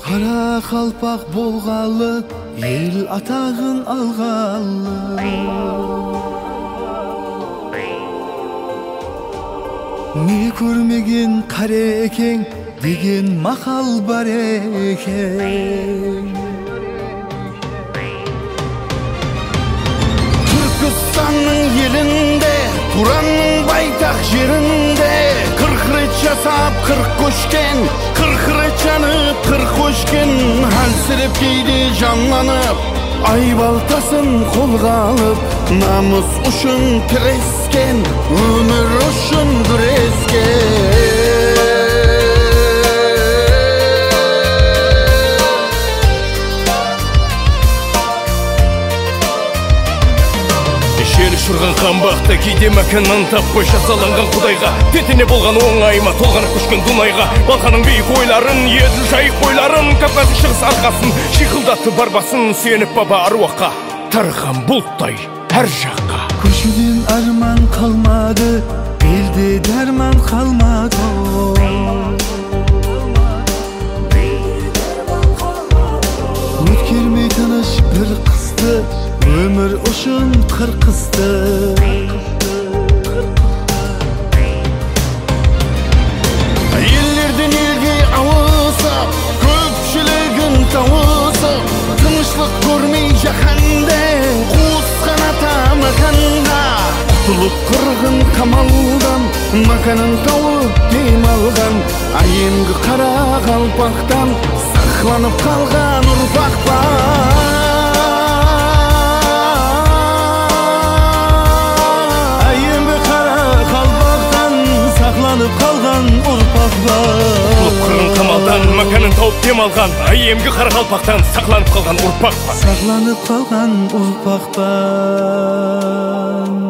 Кара калпак болгалы, эл атагын алгалы. Не көрмеген карекең деген макал бар экен. Түркістанның елінде, Туранның байтақ жерінде, 40 рет жасап 40 көшкен, 40 рет жанып 40 өшкен. Әлсіреп кейде жанланып, ай балтасын қолға алып, намыс үшін тірескен, өмір үшін күрескен. Жер шұрған қамбақта кейде мәкіннан таппай жазаланған құдайға, тетіне болған оңайма толғанып көшкен Дунайға. Балқаның биік ойларын, еділ жайық бойларын, Кавказдың шығыс арқасын шиқылдатты барбасын, сеніп баба аруаққа тарған бұлттай әр жаққа. Көшуден арман қалмады, белде дәрман қалмады. Өткермей тыныш бір қысты, өмір үшін қырқысты. Елдерден елге ауысып, көпшілігін тауысып, тынышлық көрмей жаһанды, қуысқан ата меканға. Құтылып қырғын қамалдан, меканын тауып дем алған, айемгі қара қалпақтан сақланып қалған ұрпақ бар. Қалған ұрпақ бар. Қырын қамалдан мәканын тауып дем алған, айемгі қара қалпақтан сақланып қалған ұрпақ бар. Сақланып қалған ұрпақ бар.